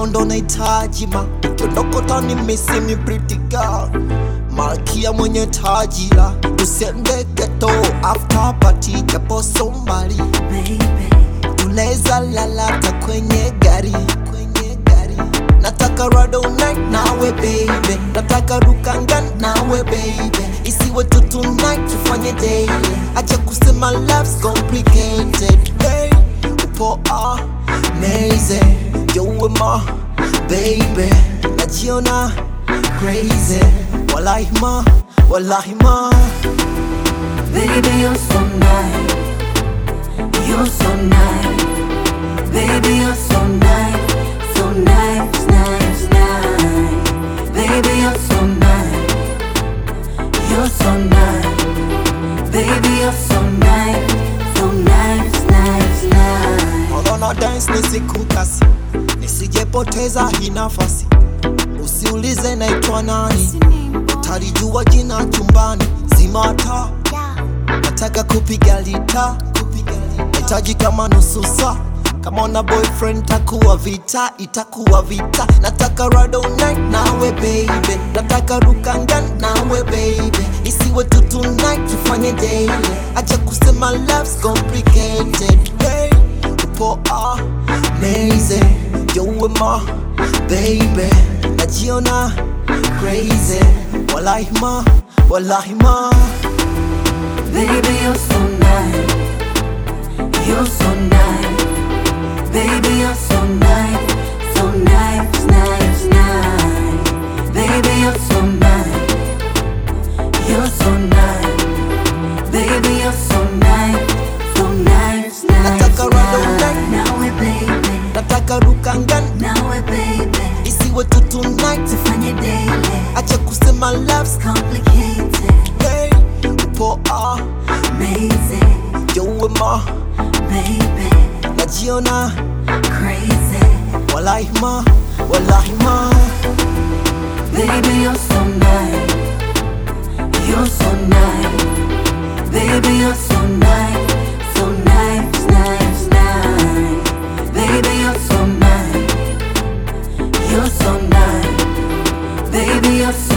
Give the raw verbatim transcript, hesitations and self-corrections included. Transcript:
ndo nahitaji ma ukiondoka ni missing me pretty girl, malkia mwenye taji la usiende ghetto after party japo sombali baby. Tunaweza lalata kwenye gari, kwenye gari. Nataka ride all night nawe baby, nataka rukanga nawe baby, isiwe tu tonight tufanye daily, acha kusema love's complicated. Hey, upo amazing, you ma baby, najiona crazy, wallahi ma, wallahi ma. Baby, you're so nice, you're so nice. Baby, you're so nice, so nice, nice, nice. Baby, you're so nice, you're so nice. Baby, you're so nice, so nice, nice, nice. Mbona dance nisikukasi, nisijepoteza hii nafasi. Usiulize naitwa nani, utalijua jina chumbani. Zima taa, nataka kupiga lita, nahitaji kama nusu saa. Kama una boyfriend takuwa vita, itakuwa vita. Nataka ride all night nawe baby, nataka rukanga nawe baby, isiwe tu tonight tufanye daily, acha kusema love's complicated. Hey, upo amazing, you ma baby, najiona crazy, wallahi ma, wallahi ma. Baby, you're so nice, you're so nice. Baby, you're so nice, so nice, nice, nice. Baby, you're so nice, you're so nice. Baby, you're so nice, so nice, nice, Nataka ride all night, nawe baby, nataka rukanga nawe baby, isiwe tu tonight tufanye daily, acha kusema love's complicated. hey, upo Amazing, you ma baby, najiona crazy. wallahi ma, wallahi ma. Baby, you're so nice, you're so nice. Baby, you're so nice, so nice, nice, nice. Baby, you're so nice, you're so nice. Baby, you're so